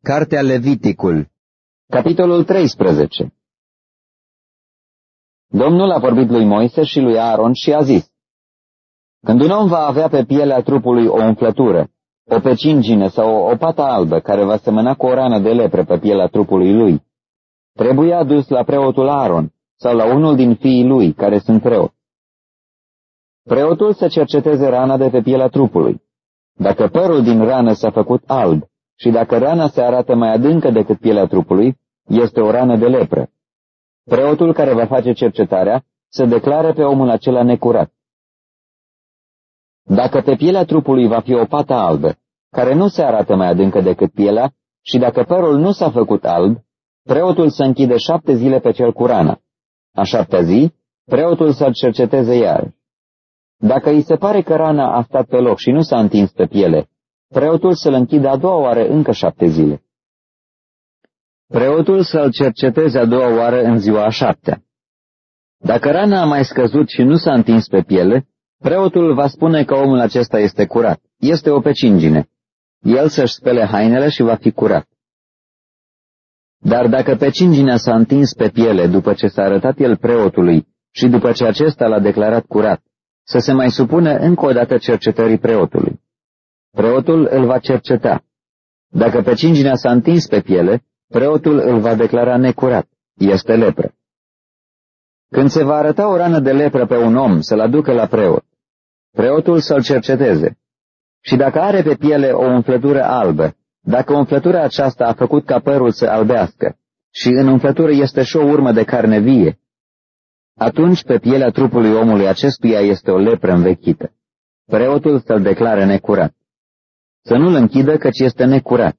Cartea Leviticul, capitolul 13. Domnul a vorbit lui Moise și lui Aaron și a zis: Când un om va avea pe pielea trupului o umflătură, o pecingine sau o pată albă care va semăna cu o rană de lepră pe pielea trupului lui, trebuie adus la preotul Aaron sau la unul din fiii lui care sunt preoți. Preotul să cerceteze rana de pe pielea trupului. Dacă părul din rană s-a făcut alb și dacă rana se arată mai adâncă decât pielea trupului, este o rană de lepră. Preotul care va face cercetarea să declare pe omul acela necurat. Dacă pe pielea trupului va fi o pată albă, care nu se arată mai adâncă decât pielea, și dacă părul nu s-a făcut alb, preotul să închide 7 zile pe cel cu rana. A 7-a zi, preotul să-l cerceteze iarăși. Dacă îi se pare că rana a stat pe loc și nu s-a întins pe piele, preotul să-l închidă a doua oară încă 7 zile. Preotul să-l cerceteze a doua oară în ziua a 7-a. Dacă rana a mai scăzut și nu s-a întins pe piele, preotul va spune că omul acesta este curat, este o pecingine. El să-și spele hainele și va fi curat. Dar dacă pecinginea s-a întins pe piele după ce s-a arătat el preotului și după ce acesta l-a declarat curat, să se mai supune încă o dată cercetării preotului. Preotul îl va cerceta. Dacă pecinginea s-a întins pe piele, preotul îl va declara necurat, este lepră. Când se va arăta o rană de lepră pe un om, să-l aducă la preot. Preotul să-l cerceteze. Și dacă are pe piele o umflătură albă, dacă umflătura aceasta a făcut ca părul să albească și în umflătură este și o urmă de carne vie, atunci pe pielea trupului omului acestuia este o lepră învechită. Preotul să-l declare necurat. Să nu-l închidă, căci este necurat.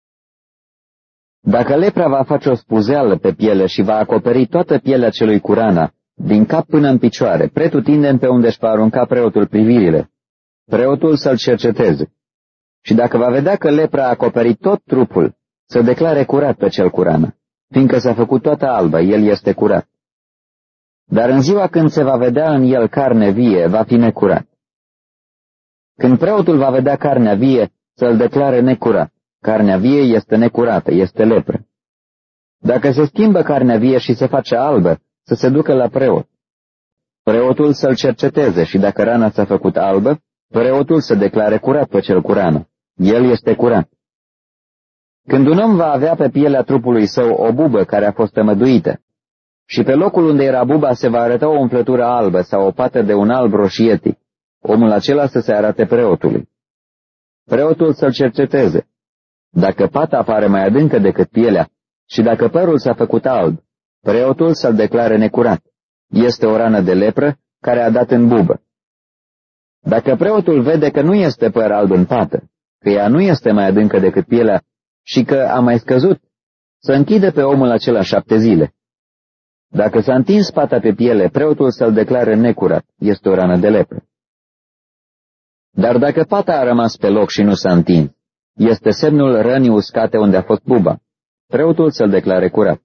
Dacă lepra va face o spuzeală pe piele și va acoperi toată pielea celui cu rana, din cap până în picioare, pretutindeni pe unde își va arunca preotul privirile, preotul să-l cerceteze. Și dacă va vedea că lepra a acoperit tot trupul, să declare curat pe cel cu rană, fiindcă s-a făcut toată albă, el este curat. Dar în ziua când se va vedea în el carne vie, va fi necurat. Când preotul va vedea carnea vie, să-l declare necurat. Carnea vie este necurată, este lepră. Dacă se schimbă carnea vie și se face albă, să se ducă la preot. Preotul să-l cerceteze și dacă rana s-a făcut albă, preotul să declare curat pe cel cu rană. El este curat. Când un om va avea pe pielea trupului său o bubă care a fost tămăduită, și pe locul unde era buba se va arăta o umflătură albă sau o pată de un alb roșietic, omul acela să se arate preotului. Preotul să-l cerceteze. Dacă pata apare mai adâncă decât pielea și dacă părul s-a făcut alb, preotul să-l declare necurat. Este o rană de lepră care a dat în bubă. Dacă preotul vede că nu este păr alb în pată, că ea nu este mai adâncă decât pielea și că a mai scăzut, să închide pe omul acela 7 zile. Dacă s-a întins pata pe piele, preotul să-l declare necurat, este o rană de lepră. Dar dacă pata a rămas pe loc și nu s-a întins, este semnul rănii uscate unde a fost buba, preotul să-l declare curat.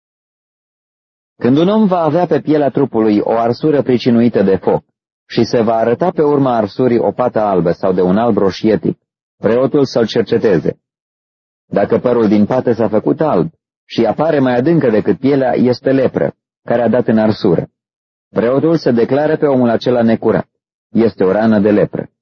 Când un om va avea pe pielea trupului o arsură pricinuită de foc și se va arăta pe urma arsurii o pată albă sau de un alb roșietic, preotul să-l cerceteze. Dacă părul din pată s-a făcut alb și apare mai adâncă decât pielea, este lepră, care a dat în arsură. Preotul să declare pe omul acela necurat. Este o rană de lepră.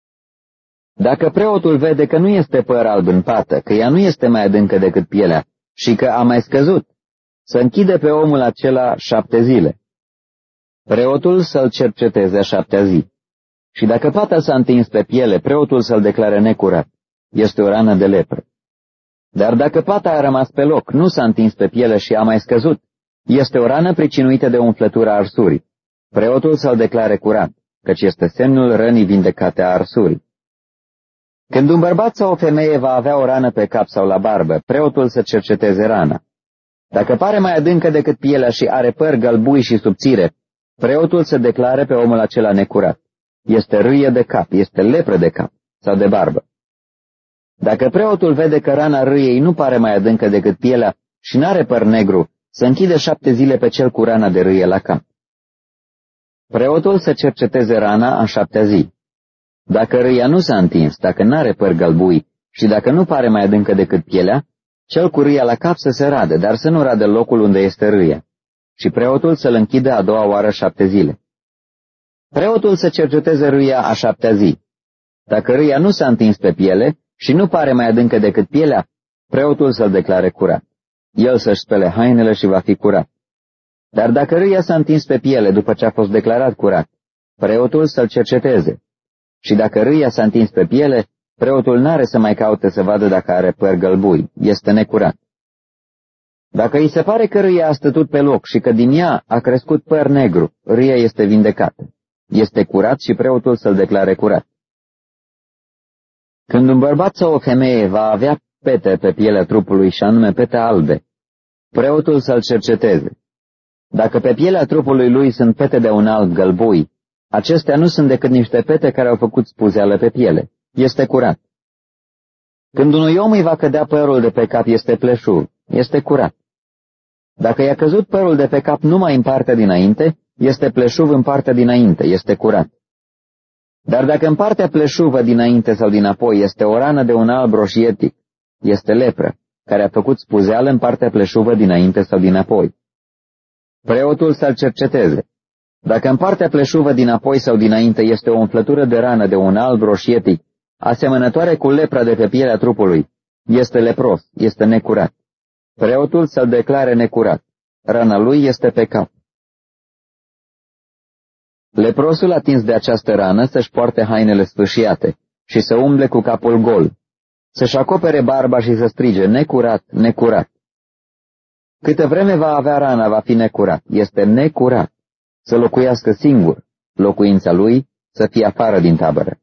Dacă preotul vede că nu este păr alb în pată, că ea nu este mai adâncă decât pielea și că a mai scăzut, să închide pe omul acela 7 zile. Preotul să-l cerceteze a 7-a zi. Și dacă pata s-a întins pe piele, preotul să-l declare necurat. Este o rană de lepră. Dar dacă pata a rămas pe loc, nu s-a întins pe piele și a mai scăzut, este o rană pricinuită de umflătura arsurii. Preotul să-l declare curat, căci este semnul rănii vindecate a arsurii. Când un bărbat sau o femeie va avea o rană pe cap sau la barbă, preotul să cerceteze rana. Dacă pare mai adâncă decât pielea și are păr gălbui și subțire, preotul să declare pe omul acela necurat. Este râie de cap, este lepră de cap sau de barbă. Dacă preotul vede că rana râiei nu pare mai adâncă decât pielea și n-are păr negru, să închide 7 zile pe cel cu rana de râie la cap. Preotul să cerceteze rana a 7-a zi. Dacă râia nu s-a întins, dacă n-are păr gălbui și dacă nu pare mai adâncă decât pielea, Cel cu râia la cap să se radă, dar să nu radă locul unde este râia, și preotul să-l închidă a doua oară 7 zile. Preotul să cerceteze râia a 7-a zi. Dacă râia nu s-a întins pe piele și nu pare mai adâncă decât pielea, preotul să-l declare curat. El să-și spele hainele și va fi curat. Dar dacă râia s-a întins pe piele după ce a fost declarat curat, preotul să-l cerceteze. Și dacă râia s-a întins pe piele, preotul n-are să mai caute să vadă dacă are păr gălbui, este necurat. Dacă îi se pare că râia a stătut pe loc și că din ea a crescut păr negru, râia este vindecată. Este curat și preotul să-l declare curat. Când un bărbat sau o femeie va avea pete pe pielea trupului, și anume pete albe, preotul să-l cerceteze. Dacă pe pielea trupului lui sunt pete de un alb gălbui, acestea nu sunt decât niște pete care au făcut spuzeală pe piele. Este curat. Când unui om îi va cădea părul de pe cap, este pleșuv, este curat. Dacă i-a căzut părul de pe cap numai în partea dinainte, este pleșuv în partea dinainte, este curat. Dar dacă în partea pleșuvă dinainte sau dinapoi este o rană de un alb roșietic, este lepră, care a făcut spuzeală în partea pleșuvă dinainte sau dinapoi. Preotul să-l cerceteze. Dacă în partea pleșuvă dinapoi sau dinainte este o umflătură de rană de un alb roșietic, asemănătoare cu lepra de pe pielea trupului, este lepros, este necurat. Preotul să-l declare necurat. Rana lui este pe cap. Leprosul atins de această rană să-și poarte hainele sfâșiate și să umble cu capul gol, să-și acopere barba și să strige, necurat, necurat. Câtă vreme va avea rana, va fi necurat, este necurat, să locuiască singur, locuința lui să fie afară din tabără.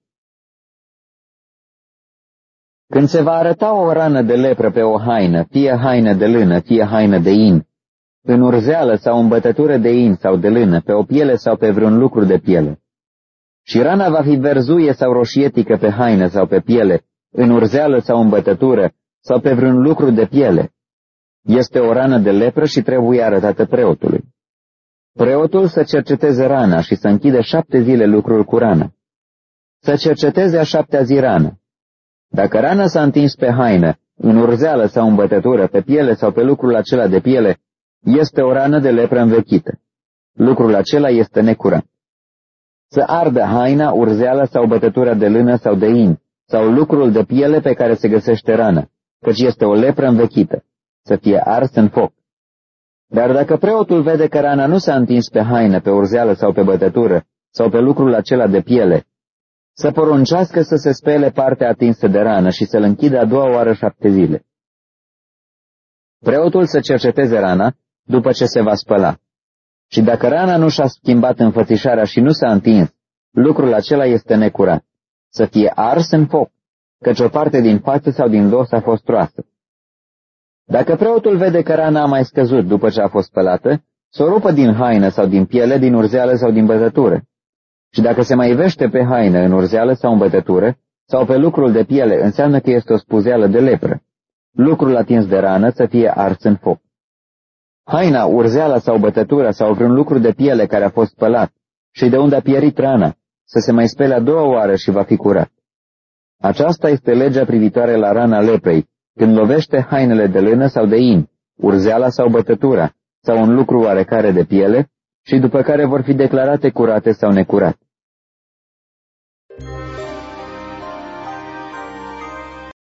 Când se va arăta o rană de lepră pe o haină, fie haină de lână, fie haină de in, în urzeală sau în bătătură de in sau de lână, pe o piele sau pe vreun lucru de piele, și rana va fi verzuie sau roșietică pe haină sau pe piele, în urzeală sau în bătătură, sau pe vreun lucru de piele, este o rană de lepră și trebuie arătată preotului. Preotul să cerceteze rana și să închidă 7 zile lucrul cu rana. Să cerceteze a 7-a zi rană. Dacă rana s-a întins pe haină, în urzeală sau în bătătură, pe piele sau pe lucrul acela de piele, este o rană de lepră învechită. Lucrul acela este necurat. Să ardă haina, urzeala sau bătătura de lână sau de in, sau lucrul de piele pe care se găsește rană, căci este o lepră învechită, să fie ars în foc. Dar dacă preotul vede că rana nu s-a întins pe haină, pe urzeală sau pe bătătură, sau pe lucrul acela de piele, să poruncească să se spele partea atinsă de rană și să-l închidă a doua oară 7 zile. Preotul să cerceteze rana după ce se va spăla. Și dacă rana nu și-a schimbat înfățișarea și nu s-a întins, lucrul acela este necurat, să fie ars în foc, căci o parte din față sau din dos a fost roasă. Dacă preotul vede că rana a mai scăzut după ce a fost spălată, să o rupă din haină sau din piele, din urzeală sau din bătătură. Și dacă se mai ivește pe haină, în urzeală sau în bătătură, sau pe lucrul de piele, înseamnă că este o spuzeală de lepră. Lucrul atins de rană să fie ars în foc. Haina, urzeala sau bătătura sau vreun lucru de piele care a fost spălat și de unde a pierit rana, să se mai spele a doua oară și va fi curat. Aceasta este legea privitoare la rana leprei, când lovește hainele de lână sau de in, urzeala sau bătătura, sau un lucru oarecare de piele, și după care vor fi declarate curate sau necurate.